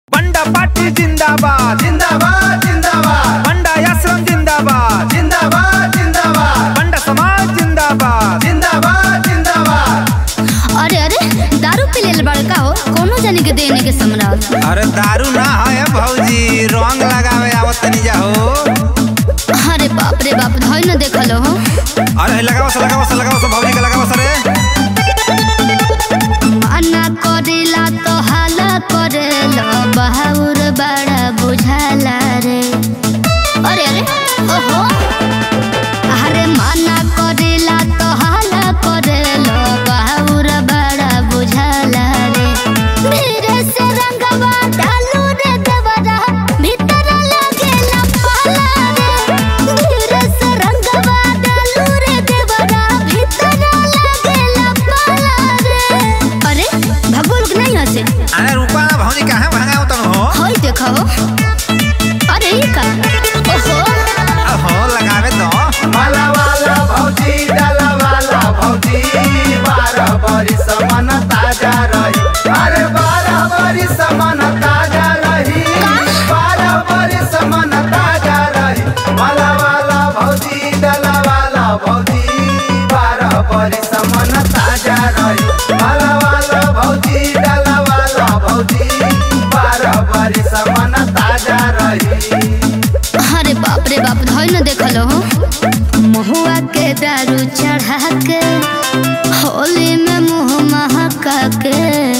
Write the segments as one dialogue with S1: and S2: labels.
S1: बंडा पार्टी जिंदाबाद
S2: जिंदाबाद जिंदाबाद।
S1: बंडा आश्रम जिंदाबाद
S2: जिंदाबाद जिंदाबाद।
S1: बंडा समाज जिंदाबाद
S2: जिंदाबाद जिंदाबाद।
S3: अरे अरे दारू पी लेल बड़का हो कोनो जाने के देने के सम्राट।
S1: अरे दारू ना है भौजी, रंग लगावे आवत तनी जाओ।
S3: अरे बाप रे बाप, धोई न देखलो हो।
S1: अरे लगाओ भौजी के लगाओ रे।
S3: मना करेला तो हाला करेला, बहाउर बड़ा बुझाला रे। अरे अरे ओहो, अरे मना करेला तो हाला करेला, बहाउर बड़ा बुझाला रे। धीरे से रंगवा डालू रे देवरा, भीतर लगेला पाला रे। धीरे से रंगवा डालू रे देवरा, भीतर लगेला पाला रे। अरे भगो लोग नहीं हंसे।
S1: अरे रुपा ना भौजी, कहाँ भागा तन हो?
S3: होई देखो। अरे ये का
S1: ओहो लगावे तो
S2: माला वाला भौजी, डाला वाला भौजी, 12 बरिस मन ताजा रही। अरे 12 बरिस मन ताजा रही। 12 बरिस मन ताजा रही। माला वाला भौजी, डाला वाला भौजी, 12 बरिस मन ताजा रही। माला वाला भौजी, डाला वाला भौजी, 12 बरिस मन ताजा रही।
S3: अरे बाप रे बाप, धोई न देखलो हो। महुआ के दारू चढ़ा के, होली में मुँह महका के।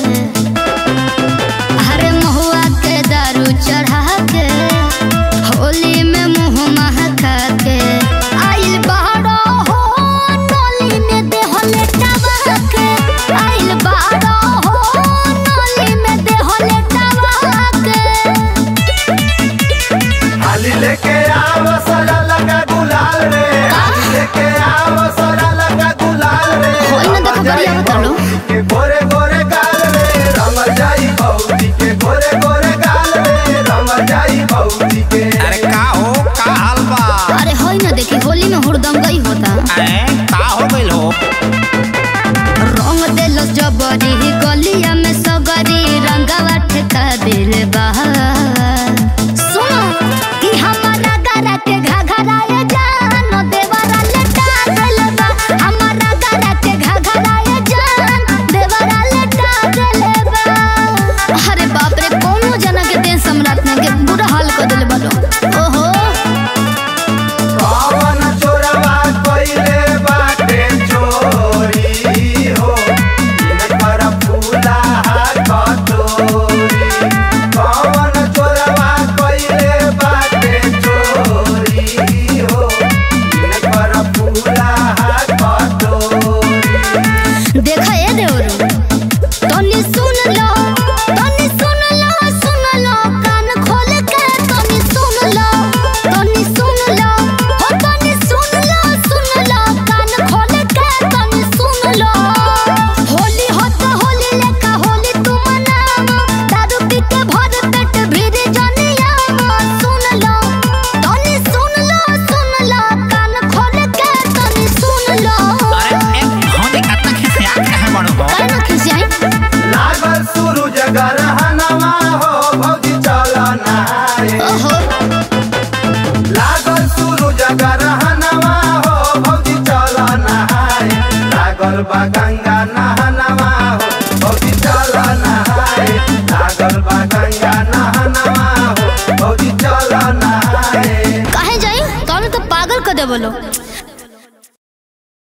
S3: अरे महुआ के दारू चढ़ा के, होली में मुँह महका के। आइल बाड़ो हो नोली में देह लेटावा के। आइल बाड़ो हो नोली में देह लेटावा के।
S2: हाली लेके आओ सरा लगा गुलाल रे। हाली लेके आओ सरा लगा गुलाल रे।
S3: होई न देखो बढ़िया बतालो।
S2: के गोरे गोरे गाल रे, रंग जाई भौजी के गोरे गोरे गाल रे, रंग जाई भौजी के।
S1: अरे का हो, का हाल बा?
S3: अरे होई न देखी, होली में हुड़दंगई होता।
S1: का हो गइल हो?
S3: रंग देलो जबरी, गलिया में सगरी, रंगवा ठेका दिल बा। सुनो कि हमारा गरा के घघराए जान, देवरा लेटा दिल बा। हमारा गरा के घघराए जान, देवरा लेटा दिल बा। अरे बाप रे, कोनो जना के देश सम्राट ने के बुरा हाल कर दिल बालो। ओहो,
S2: कौन चोरवा कइले बाटे चोरी हो, इनकर फूला कटोरी। कौन चोरवा कइले बाटे चोरी हो, इनकर फूला कटोरी।
S3: देखा ये देवरू, तनी सुन लो, तनी सुन लो, सुन लो, कान खोल के तनी सुन लो, तनी सुन लो, हो तनी सुन लो, कान खोल के तनी सुन लो। होली हो तो होली लेका होली तू मनावा, दारू पी के भर पेट भीड़ जनियावा। सुन लो, तनी सुन लो, कान खोल के तनी सुन लो।
S1: अरे भौजी कितना खिसिया कहाँ बड़ो हो?
S3: काहे न खिसियाई?
S2: लागल सूरज गरहनवा हो, भौजी चल नहाए।
S3: ओहो,
S2: लागल सूरज गरहनवा हो, भौजी चल नहाए। लागल बा गंगा नहनवा हो, भौजी चल नहाए। लागल बा गंगा नहनवा हो, भौजी चल नहाए।
S3: काहे जाई? तोने तो पागल कर दे बोलो।